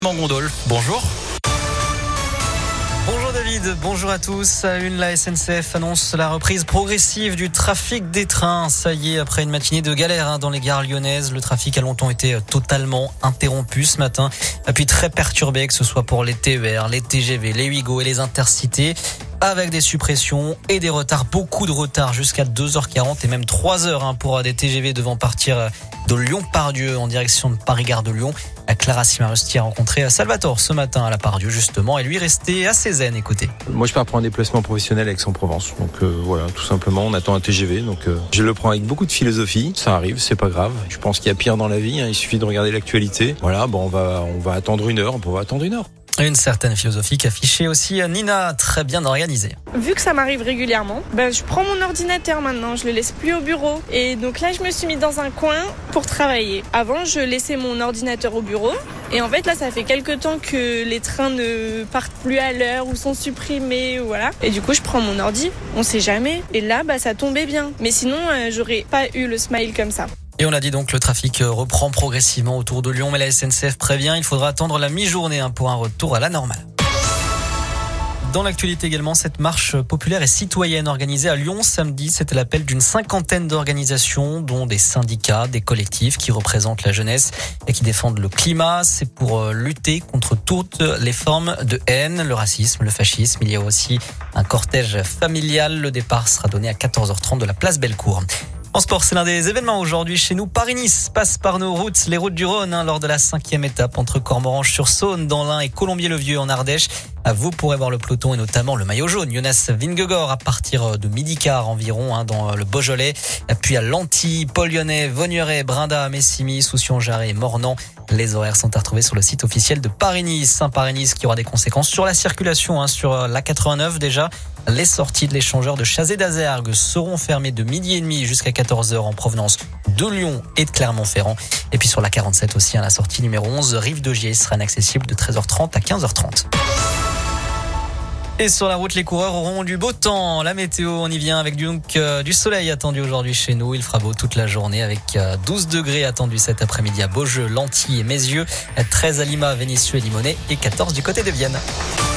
Gondolf, bonjour. Bonjour David, bonjour à tous. À une, la SNCF annonce la reprise progressive du trafic des trains. Ça y est, après une matinée de galère dans les gares lyonnaises, le trafic a longtemps été totalement interrompu ce matin. Puis très perturbé, que ce soit pour les TER, les TGV, les Ouigo et les Intercités, avec des suppressions et des retards, beaucoup de retards jusqu'à 2h40 et même 3h pour des TGV devant partir de Lyon-Part-Dieu en direction de Paris-Gare de Lyon. Clara Simarusti a rencontré Salvatore ce matin à la Part-Dieu justement et lui restait assez zen. Écoutez. Moi je pars pour un déplacement professionnel à Aix-en-Provence. Donc voilà, tout simplement, on attend un TGV. Donc je le prends avec beaucoup de philosophie. Ça arrive, c'est pas grave. Je pense qu'il y a pire dans la vie. Il suffit de regarder l'actualité. Voilà, bon, on va attendre une heure. On va attendre une heure. Une certaine philosophie qu'affichait aussi Nina, très bien organisée. Vu que ça m'arrive régulièrement, je prends mon ordinateur maintenant, je le laisse plus au bureau. Et donc là, je me suis mis dans un coin pour travailler. Avant, je laissais mon ordinateur au bureau. Et en fait, là, ça fait quelques temps que les trains ne partent plus à l'heure ou sont supprimés, voilà. Et du coup, je prends mon ordi, on sait jamais. Et là, ça tombait bien. Mais sinon, j'aurais pas eu le smile comme ça. Et on l'a dit donc, le trafic reprend progressivement autour de Lyon, mais la SNCF prévient, il faudra attendre la mi-journée pour un retour à la normale. Dans l'actualité également, cette marche populaire et citoyenne organisée à Lyon samedi, c'était l'appel d'une cinquantaine d'organisations, dont des syndicats, des collectifs qui représentent la jeunesse et qui défendent le climat. C'est pour lutter contre toutes les formes de haine, le racisme, le fascisme. Il y a aussi un cortège familial. Le départ sera donné à 14h30 de la place Bellecour. En sport, c'est l'un des événements aujourd'hui chez nous. Paris-Nice passe par nos routes, les routes du Rhône, lors de la 5e étape entre Cormoranche-sur-Saône dans l'Ain et Colombier-le-Vieux en Ardèche. Vous pourrez voir le peloton et notamment le maillot jaune, Jonas Vingegaard, à partir de midi-quart environ dans le Beaujolais. Puis à Lanty, Paul-Lyonnais, Vaugneray, Brinda, Messimy, Soucy-en-Jarret et Mornan. Les horaires sont à retrouver sur le site officiel de Paris-Nice. Paris-Nice qui aura des conséquences sur la circulation, sur la 89 déjà. Les sorties de l'échangeur de Chazé d'Azergues seront fermées de midi et demi jusqu'à 14h en provenance de Lyon et de Clermont-Ferrand. Et puis sur la 47 aussi, la sortie numéro 11, Rive de Gier, sera inaccessible de 13h30 à 15h30. Et sur la route, les coureurs auront du beau temps. La météo, on y vient avec du soleil attendu aujourd'hui chez nous. Il fera beau toute la journée avec 12 degrés attendus cet après-midi à Beaujeu, Lanty et Mézieux, 13 à Lima, Vénissieux et Limonest et 14 du côté de Vienne.